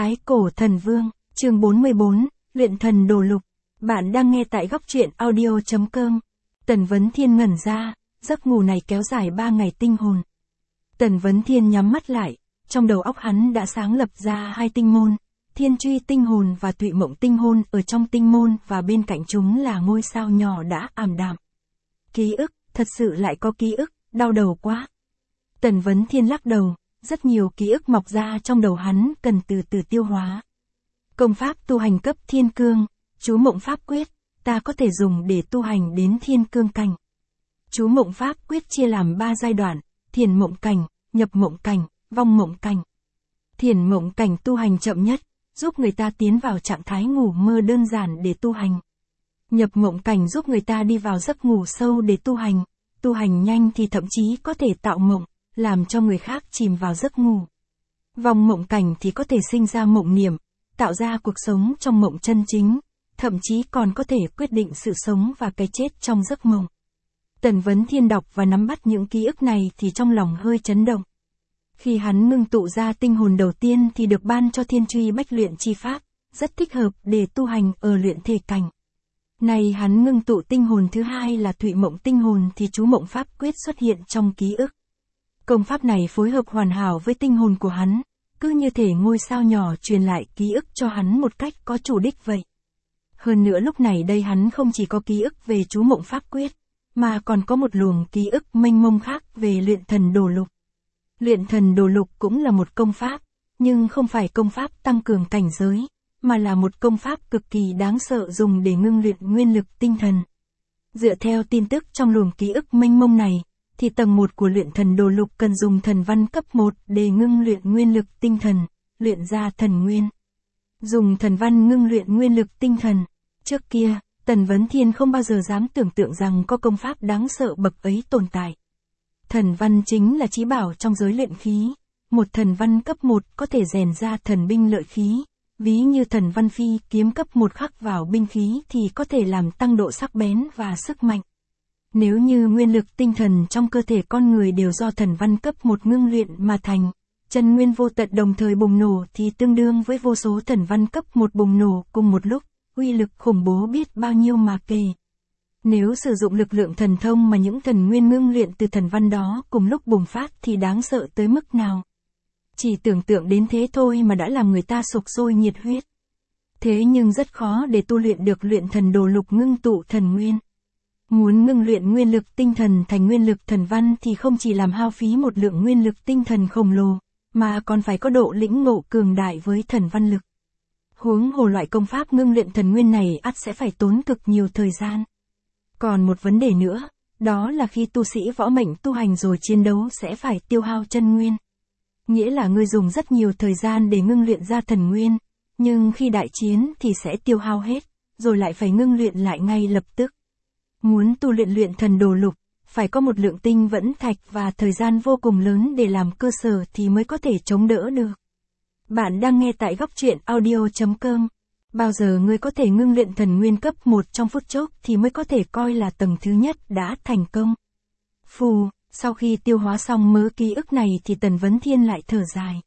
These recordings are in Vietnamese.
Thái Cổ Thần Vương, chương 44, Luyện Thần Đồ Lục. Bạn đang nghe tại góc truyện audio.com. Tần Vấn Thiên ngẩn ra, giấc ngủ này kéo dài 3 ngày tinh hồn. Tần Vấn Thiên nhắm mắt lại, trong đầu óc hắn đã sáng lập ra 2 tinh môn, Thiên Truy tinh hồn và Tụy Mộng tinh hồn. Ở trong tinh môn và bên cạnh chúng là ngôi sao nhỏ đã ảm đạm. Ký ức, thật sự lại có ký ức, đau đầu quá. Tần Vấn Thiên lắc đầu, rất nhiều ký ức mọc ra trong đầu hắn cần từ từ tiêu hóa. Công pháp tu hành cấp thiên cương, chú mộng pháp quyết, ta có thể dùng để tu hành đến thiên cương cảnh. Chú mộng pháp quyết chia làm 3 giai đoạn, thiền mộng cảnh, nhập mộng cảnh, vong mộng cảnh. Thiền mộng cảnh tu hành chậm nhất, giúp người ta tiến vào trạng thái ngủ mơ đơn giản để tu hành. Nhập mộng cảnh giúp người ta đi vào giấc ngủ sâu để tu hành nhanh thì thậm chí có thể tạo mộng, làm cho người khác chìm vào giấc ngủ. Vong mộng cảnh thì có thể sinh ra mộng niệm, tạo ra cuộc sống trong mộng chân chính, thậm chí còn có thể quyết định sự sống và cái chết trong giấc mộng. Tần Vấn Thiên đọc và nắm bắt những ký ức này thì trong lòng hơi chấn động. Khi hắn ngưng tụ ra tinh hồn đầu tiên thì được ban cho Thiên Truy Bách Luyện chi pháp, rất thích hợp để tu hành ở luyện thể cảnh. Này hắn ngưng tụ tinh hồn thứ hai là Tụy Mộng tinh hồn thì chú mộng pháp quyết xuất hiện trong ký ức. Công pháp này phối hợp hoàn hảo với tinh hồn của hắn, cứ như thể ngôi sao nhỏ truyền lại ký ức cho hắn một cách có chủ đích vậy. Hơn nữa lúc này đây hắn không chỉ có ký ức về chú mộng pháp quyết, mà còn có một luồng ký ức mênh mông khác về luyện thần đồ lục. Luyện thần đồ lục cũng là một công pháp, nhưng không phải công pháp tăng cường cảnh giới, mà là một công pháp cực kỳ đáng sợ dùng để ngưng luyện nguyên lực tinh thần. Dựa theo tin tức trong luồng ký ức mênh mông này, thì tầng 1 của luyện thần đồ lục cần dùng thần văn cấp 1 để ngưng luyện nguyên lực tinh thần, luyện ra thần nguyên. Dùng thần văn ngưng luyện nguyên lực tinh thần. Trước kia, Tần Vấn Thiên không bao giờ dám tưởng tượng rằng có công pháp đáng sợ bậc ấy tồn tại. Thần văn chính là chí bảo trong giới luyện khí. Một thần văn cấp 1 có thể rèn ra thần binh lợi khí. Ví như thần văn phi kiếm cấp 1 khắc vào binh khí thì có thể làm tăng độ sắc bén và sức mạnh. Nếu như nguyên lực tinh thần trong cơ thể con người đều do thần văn cấp 1 ngưng luyện mà thành, chân nguyên vô tận đồng thời bùng nổ thì tương đương với vô số thần văn cấp 1 bùng nổ cùng một lúc, uy lực khủng bố biết bao nhiêu mà kể. Nếu sử dụng lực lượng thần thông mà những thần nguyên ngưng luyện từ thần văn đó cùng lúc bùng phát thì đáng sợ tới mức nào. Chỉ tưởng tượng đến thế thôi mà đã làm người ta sục sôi nhiệt huyết. Thế nhưng rất khó để tu luyện được luyện thần đồ lục ngưng tụ thần nguyên. Muốn ngưng luyện nguyên lực tinh thần thành nguyên lực thần văn thì không chỉ làm hao phí một lượng nguyên lực tinh thần khổng lồ, mà còn phải có độ lĩnh ngộ cường đại với thần văn lực. Huống hồ loại công pháp ngưng luyện thần nguyên này ắt sẽ phải tốn cực nhiều thời gian. Còn một vấn đề nữa, đó là khi tu sĩ võ mệnh tu hành rồi chiến đấu sẽ phải tiêu hao chân nguyên. Nghĩa là ngươi dùng rất nhiều thời gian để ngưng luyện ra thần nguyên, nhưng khi đại chiến thì sẽ tiêu hao hết, rồi lại phải ngưng luyện lại ngay lập tức. Muốn tu luyện luyện thần đồ lục, phải có một lượng tinh vẫn thạch và thời gian vô cùng lớn để làm cơ sở thì mới có thể chống đỡ được. Bạn đang nghe tại góc truyện audio.com. Bao giờ ngươi có thể ngưng luyện thần nguyên cấp 1 trong phút chốc thì mới có thể coi là tầng thứ nhất đã thành công. Phù, sau khi tiêu hóa xong mớ ký ức này thì Tần Vấn Thiên lại thở dài.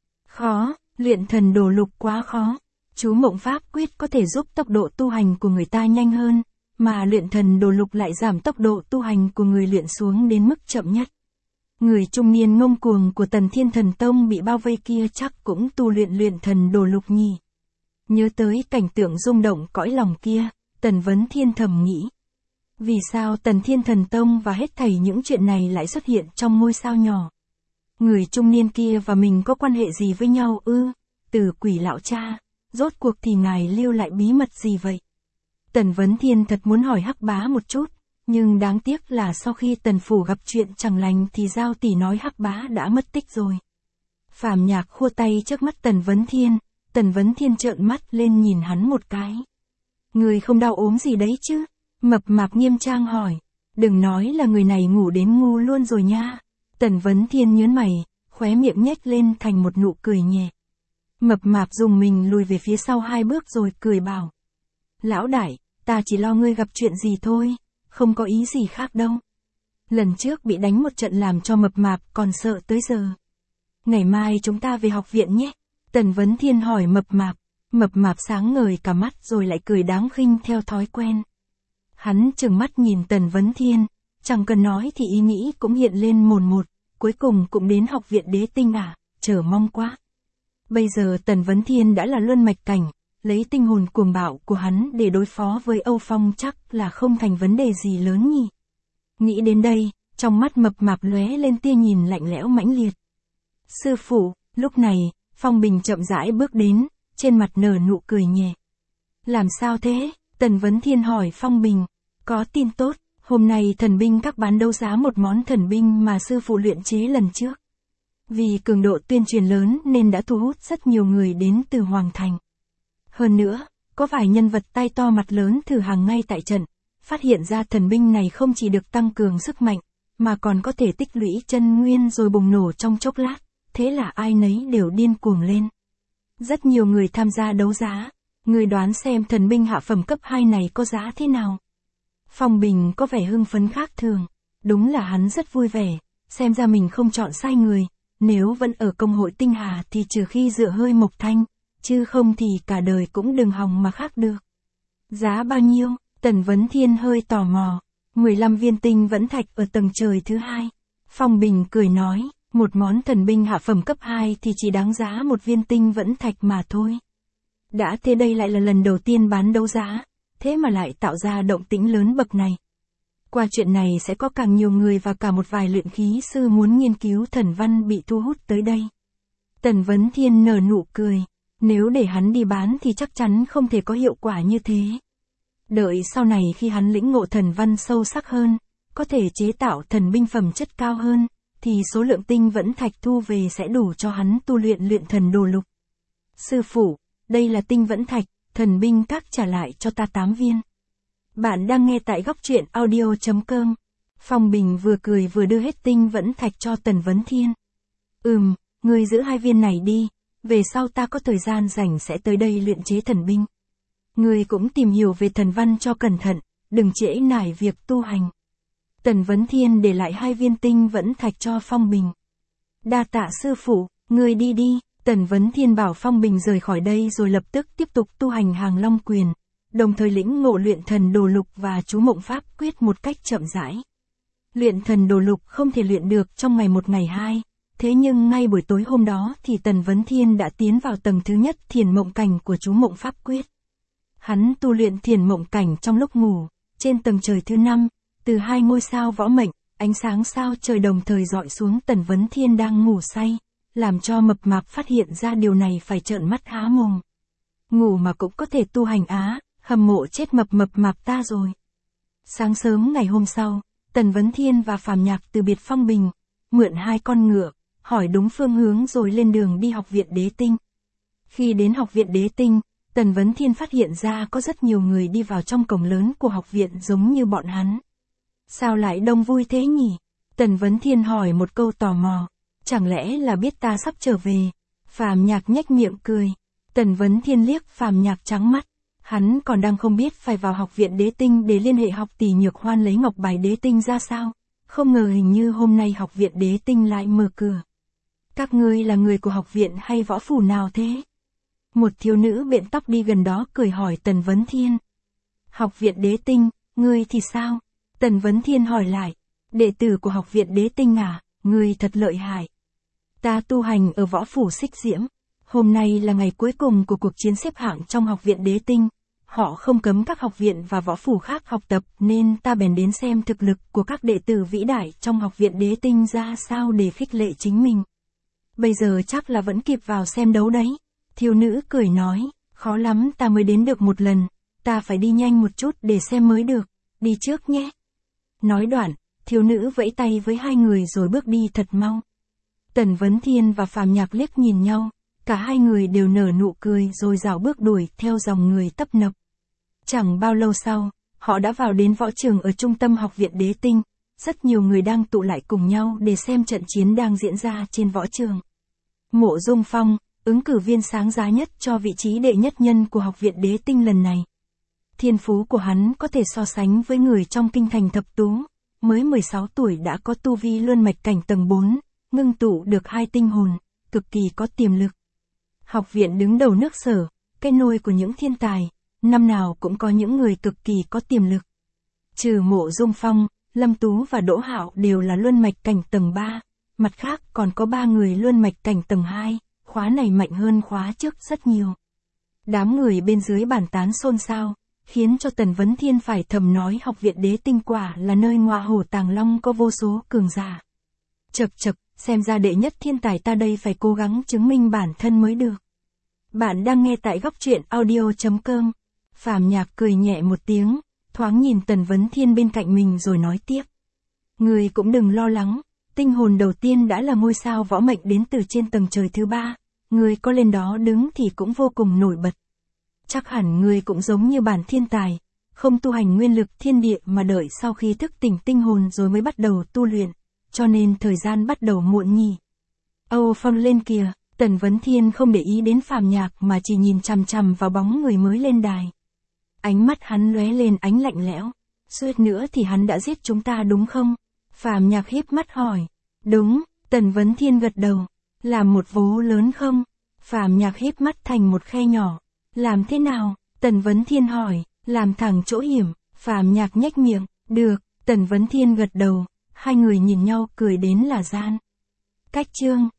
Khó, luyện thần đồ lục quá khó. Chú mộng pháp quyết có thể giúp tốc độ tu hành của người ta nhanh hơn, mà luyện thần đồ lục lại giảm tốc độ tu hành của người luyện xuống đến mức chậm nhất. Người trung niên ngông cuồng của Tần Thiên Thần Tông bị bao vây kia chắc cũng tu luyện thần đồ lục nhỉ. Nhớ tới cảnh tượng rung động cõi lòng kia, Tần Vấn Thiên thầm nghĩ. Vì sao Tần Thiên Thần Tông và hết thảy những chuyện này lại xuất hiện trong ngôi sao nhỏ? Người trung niên kia và mình có quan hệ gì với nhau ư? Từ Quỷ lão cha, rốt cuộc thì ngài lưu lại bí mật gì vậy? Tần Vấn Thiên thật muốn hỏi Hắc Bá một chút, nhưng đáng tiếc là sau khi Tần phủ gặp chuyện chẳng lành thì Giao tỷ nói Hắc Bá đã mất tích rồi. Phàm Nhạc khua tay trước mắt Tần Vấn Thiên trợn mắt lên nhìn hắn một cái. Người không đau ốm gì đấy chứ? Mập Mạp nghiêm trang hỏi. Đừng nói là người này ngủ đến ngu luôn rồi nha. Tần Vấn Thiên nhớn mày, khóe miệng nhếch lên thành một nụ cười nhẹ. Mập Mạp dùng mình lùi về phía sau 2 bước rồi cười bảo. Lão đại, ta chỉ lo ngươi gặp chuyện gì thôi, không có ý gì khác đâu. Lần trước bị đánh một trận làm cho Mập Mạp còn sợ tới giờ. Ngày mai chúng ta về học viện nhé. Tần Vấn Thiên hỏi mập mạp sáng ngời cả mắt rồi lại cười đáng khinh theo thói quen. Hắn trừng mắt nhìn Tần Vấn Thiên, chẳng cần nói thì ý nghĩ cũng hiện lên mồn một, cuối cùng cũng đến học viện đế tinh à, chờ mong quá. Bây giờ Tần Vấn Thiên đã là luân mạch cảnh, lấy tinh hồn cuồng bạo của hắn để đối phó với Âu Phong chắc là không thành vấn đề gì lớn nhỉ. Nghĩ đến đây, trong mắt mập mạp lóe lên tia nhìn lạnh lẽo mãnh liệt. Sư phụ, lúc này, Phong Bình chậm rãi bước đến, trên mặt nở nụ cười nhẹ. Làm sao thế? Tần Vấn Thiên hỏi Phong Bình. Có tin tốt, hôm nay thần binh các bán đấu giá một món thần binh mà sư phụ luyện chế lần trước. Vì cường độ tuyên truyền lớn nên đã thu hút rất nhiều người đến từ Hoàng Thành. Hơn nữa, có vài nhân vật tay to mặt lớn thử hàng ngay tại trận, phát hiện ra thần binh này không chỉ được tăng cường sức mạnh, mà còn có thể tích lũy chân nguyên rồi bùng nổ trong chốc lát, thế là ai nấy đều điên cuồng lên. Rất nhiều người tham gia đấu giá, người đoán xem thần binh hạ phẩm cấp 2 này có giá thế nào. Phong Bình có vẻ hưng phấn khác thường, đúng là hắn rất vui vẻ, xem ra mình không chọn sai người, nếu vẫn ở công hội Tinh Hà thì trừ khi dựa hơi Mộc Thanh, chứ không thì cả đời cũng đừng hòng mà khác được. Giá bao nhiêu? Tần Vấn Thiên hơi tò mò. 15 viên tinh vẫn thạch ở tầng trời thứ 2. Phong Bình cười nói, một món thần binh hạ phẩm cấp 2 thì chỉ đáng giá một viên tinh vẫn thạch mà thôi. Đã thế đây lại là lần đầu tiên bán đấu giá, thế mà lại tạo ra động tĩnh lớn bậc này. Qua chuyện này sẽ có càng nhiều người và cả một vài luyện khí sư muốn nghiên cứu thần văn bị thu hút tới đây. Tần Vấn Thiên nở nụ cười, nếu để hắn đi bán thì chắc chắn không thể có hiệu quả như thế. Đợi sau này khi hắn lĩnh ngộ thần văn sâu sắc hơn, có thể chế tạo thần binh phẩm chất cao hơn, thì số lượng tinh vẫn thạch thu về sẽ đủ cho hắn tu luyện thần đồ lục. Sư phụ, đây là tinh vẫn thạch, thần binh các trả lại cho ta 8 viên. Bạn đang nghe tại góc truyện audio.com. Phong Bình vừa cười vừa đưa hết tinh vẫn thạch cho Tần Vấn Thiên. Ngươi giữ 2 viên này đi, về sau ta có thời gian rảnh sẽ tới đây luyện chế thần binh. Ngươi cũng tìm hiểu về thần văn cho cẩn thận, đừng trễ nải việc tu hành. Tần Vấn Thiên để lại 2 viên tinh vẫn thạch cho Phong Bình. Đa tạ sư phụ, ngươi đi đi. Tần Vấn Thiên bảo Phong Bình rời khỏi đây rồi lập tức tiếp tục tu hành Hàng Long Quyền, đồng thời lĩnh ngộ luyện thần đồ lục và chú mộng pháp quyết một cách chậm rãi. Luyện thần đồ lục không thể luyện được trong ngày một ngày hai, thế nhưng ngay buổi tối hôm đó thì Tần Vấn Thiên đã tiến vào tầng thứ nhất thiền mộng cảnh của chú mộng pháp quyết. Hắn tu luyện thiền mộng cảnh trong lúc ngủ, trên tầng trời thứ 5, từ 2 ngôi sao võ mệnh, ánh sáng sao trời đồng thời dọi xuống Tần Vấn Thiên đang ngủ say, làm cho mập mạp phát hiện ra điều này phải trợn mắt há mồm. Ngủ mà cũng có thể tu hành á, hâm mộ chết mập mạp ta rồi. Sáng sớm ngày hôm sau, Tần Vấn Thiên và Phàm Nhạc từ biệt Phong Bình, mượn 2 con ngựa, hỏi đúng phương hướng rồi lên đường đi học viện Đế Tinh. Khi đến học viện Đế Tinh, Tần Vấn Thiên phát hiện ra có rất nhiều người đi vào trong cổng lớn của học viện giống như bọn hắn. Sao lại đông vui thế nhỉ? Tần Vấn Thiên hỏi một câu tò mò. Chẳng lẽ là biết ta sắp trở về? Phàm Nhạc nhếch miệng cười. Tần Vấn Thiên liếc Phàm Nhạc trắng mắt. Hắn còn đang không biết phải vào học viện Đế Tinh để liên hệ học tỷ Nhược Hoan lấy ngọc bài Đế Tinh ra sao. Không ngờ hình như hôm nay học viện Đế Tinh lại mở cửa. Các ngươi là người của học viện hay võ phủ nào thế? Một thiếu nữ bện tóc đi gần đó cười hỏi Tần Vấn Thiên. Học viện Đế Tinh, ngươi thì sao? Tần Vấn Thiên hỏi lại. Đệ tử của học viện Đế Tinh à, ngươi thật lợi hại. Ta tu hành ở võ phủ Xích Diễm. Hôm nay là ngày cuối cùng của cuộc chiến xếp hạng trong học viện Đế Tinh. Họ không cấm các học viện và võ phủ khác học tập nên ta bèn đến xem thực lực của các đệ tử vĩ đại trong học viện Đế Tinh ra sao để khích lệ chính mình. Bây giờ chắc là vẫn kịp vào xem đấu đấy. Thiếu nữ cười nói, khó lắm ta mới đến được một lần, ta phải đi nhanh một chút để xem mới được, đi trước nhé. Nói đoạn, thiếu nữ vẫy tay với 2 người rồi bước đi thật mau. Tần Vấn Thiên và Phàm Nhạc liếc nhìn nhau, cả 2 người đều nở nụ cười rồi rảo bước đuổi theo dòng người tấp nập. Chẳng bao lâu sau, họ đã vào đến võ trường ở trung tâm học viện Đế Tinh, rất nhiều người đang tụ lại cùng nhau để xem trận chiến đang diễn ra trên võ trường. Mộ Dung Phong, ứng cử viên sáng giá nhất cho vị trí đệ nhất nhân của học viện Đế Tinh lần này. Thiên phú của hắn có thể so sánh với người trong kinh thành thập tú, mới 16 tuổi đã có tu vi luân mạch cảnh tầng 4, ngưng tụ được 2 tinh hồn, cực kỳ có tiềm lực. Học viện đứng đầu nước Sở, cái nôi của những thiên tài, năm nào cũng có những người cực kỳ có tiềm lực. Trừ Mộ Dung Phong, Lâm Tú và Đỗ Hạo đều là luân mạch cảnh tầng 3, mặt khác còn có 3 người luân mạch cảnh tầng 2, khóa này mạnh hơn khóa trước rất nhiều. Đám người bên dưới bàn tán xôn xao, khiến cho Tần Vấn Thiên phải thầm nói Học viện Đế Tinh quả là nơi ngọa hổ tàng long có vô số cường giả. Chậc chậc, xem ra đệ nhất thiên tài ta đây phải cố gắng chứng minh bản thân mới được. Bạn đang nghe tại góc truyện audio.com. Phàm Nhạc cười nhẹ một tiếng, thoáng nhìn Tần Vấn Thiên bên cạnh mình rồi nói tiếp. Người cũng đừng lo lắng, tinh hồn đầu tiên đã là ngôi sao võ mệnh đến từ trên tầng trời thứ 3, người có lên đó đứng thì cũng vô cùng nổi bật. Chắc hẳn người cũng giống như bản thiên tài, không tu hành nguyên lực thiên địa mà đợi sau khi thức tỉnh tinh hồn rồi mới bắt đầu tu luyện, cho nên thời gian bắt đầu muộn nhỉ. Âu Phong lên kìa, Tần Vấn Thiên không để ý đến Phàm Nhạc mà chỉ nhìn chằm chằm vào bóng người mới lên đài. Ánh mắt hắn lóe lên ánh lạnh lẽo, suýt nữa thì hắn đã giết chúng ta đúng không? Phàm Nhạc híp mắt hỏi. Đúng, Tần Vấn Thiên gật đầu. Làm một vố lớn không? Phàm Nhạc híp mắt thành một khe nhỏ. Làm thế nào? Tần Vấn Thiên hỏi. Làm thẳng chỗ hiểm. Phàm Nhạc nhếch miệng. Được, Tần Vấn Thiên gật đầu. Hai người nhìn nhau cười đến là gian. Cách chương